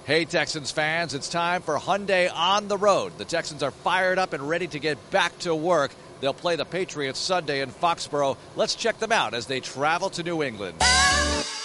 Hey, Texans fans, it's time for Hyundai on the road. The Texans are fired up and ready to get back to work. They'll play the Patriots Sunday in Foxborough. Let's check them out as they travel to New England.